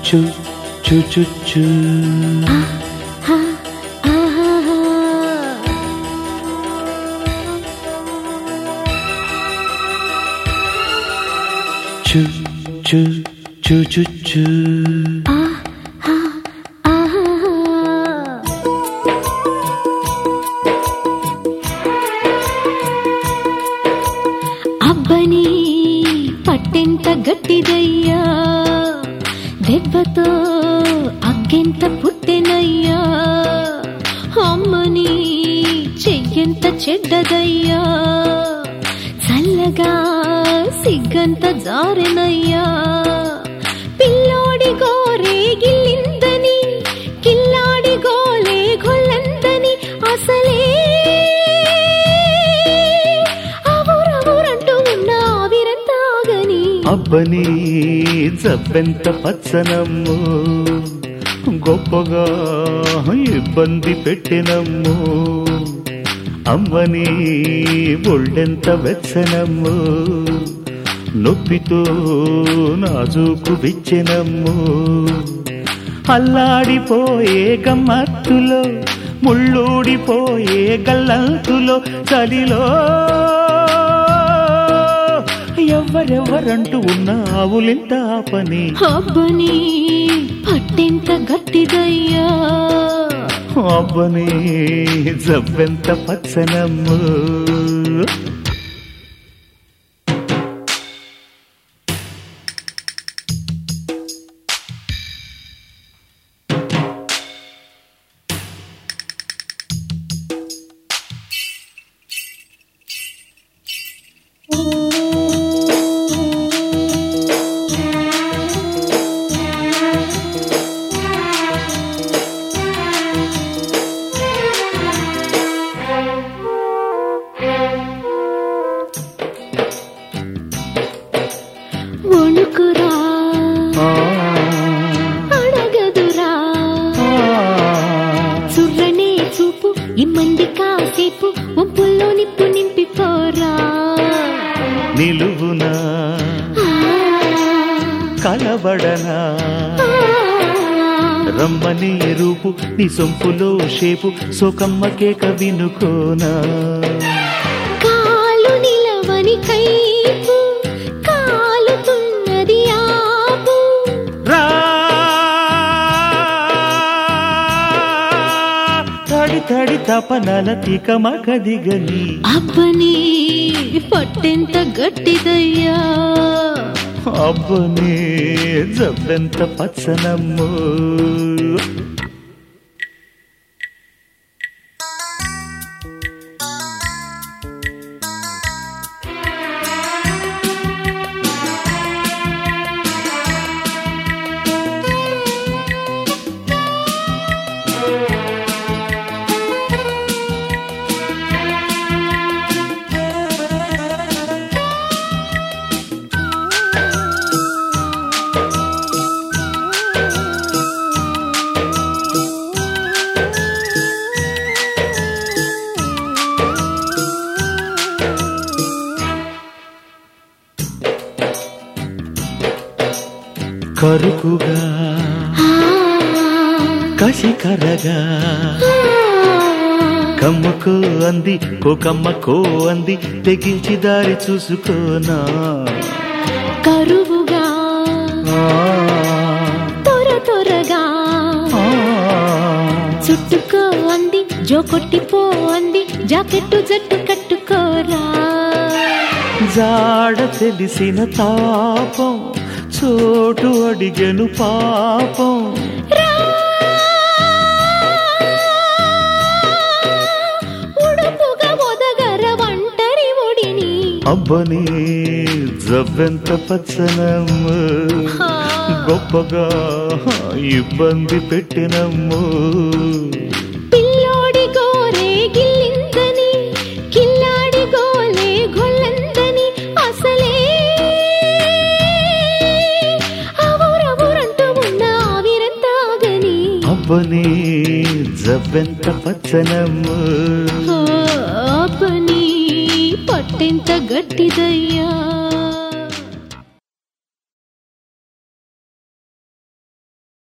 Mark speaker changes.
Speaker 1: చూ చూ చూ చూ చూ చూ చూ చూ చూ
Speaker 2: అబ్బని పట్టెంత గట్టిదయ్యా, దెబ్బతో అక్కెంత పుట్టెనయ్యా, అమ్మని చెయ్యంత చెడ్డదయ్యా, చల్లగా సిగ్గంత జారెనయ్యా, పిల్లోడి గోరే గిల్లిందని కిల్లాడి గోలే గొల్లందని అసలే అవురవురంటూ ఉన్న ఆవిరంతాగని
Speaker 1: అబ్బని జబ్బెంత పచ్చనమ్ము, గొప్పగా ఇబ్బంది పెట్టినమ్ము, అమ్మని ఒళ్ళెంత వెచ్చనమ్ము, నొప్పితో నాజూకు విచ్చెనమ్ము, అల్లాడిపోయే గమ్మత్తులో ముళ్ళూడిపోయే గల్లంతులో చలిలో ఎవరెవరంటూ ఉన్న ఆవులింత పని
Speaker 2: అబ్బని పట్టెంత గట్టిదయ్యా,
Speaker 1: అబ్బని జబ్బెంత పచ్చనమ్ము.
Speaker 2: వణుకురా అడగదురా, చుర్రనే చూపు ఇమ్మంది కాసేపు ఒంపుల్లో నిప్పు నింపిపోరా,
Speaker 1: నిలువునా కలబడనా రమ్మని రూపు నీ సొంపులో షేపు సోకమ్మ కేక వినుకోనా,
Speaker 2: కాలు నిలవని కైపు కాలుతున్నది ఆపు,
Speaker 1: తడి తడి తపనల తీక మగదిగని
Speaker 2: అబ్బని పట్టెంత గట్టిదయ్యా,
Speaker 1: అబ్బని జబ్బెంత పచ్చనమ్ము. కరుకుగా కసికరగా కమ్మకో అంది కోకమ్మకో అంది తెగించి దారి చూసుకోనా,
Speaker 2: కరువుగా త్వర త్వరగా చుట్టుకో అంది జో కొట్టిపో అంది జాకెట్టు జట్టు కట్టుకోరా,
Speaker 1: జాడ తెలిసిన తాపం చోటు అడిగెను పాపం,
Speaker 2: ఉడుపుగా ఒదగర వంటరి ఒడిని
Speaker 1: అబ్బని జబ్బెంత పచ్చనమ్ము, గొప్పగా ఇబ్బంది పెట్టినమ్ము,
Speaker 2: పిల్లోడి గోరే గిల్లిందని కిల్లాడి గోలే గొల్లందని అసలే అవురవురంటూ ఉన్న ఆవిరంతాగని
Speaker 1: అబ్బని జబ్బెంత పచ్చనమ్ము,
Speaker 2: అబ్బని పట్టెంత గట్టిదయ్యా.